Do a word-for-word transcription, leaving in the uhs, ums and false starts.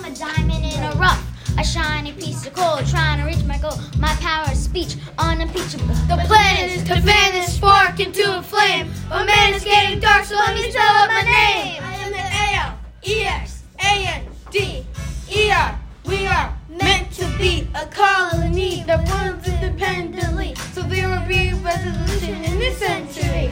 I'm a diamond in a rough, a shiny piece of coal, trying to reach my goal. My power of speech, unimpeachable. The plan is to fan this spark into a flame. But man, it's getting dark, so let me spell out my name. I am the A L E X A N D E R. We are meant to be a colony that runs independently, so there will be resolution in this century.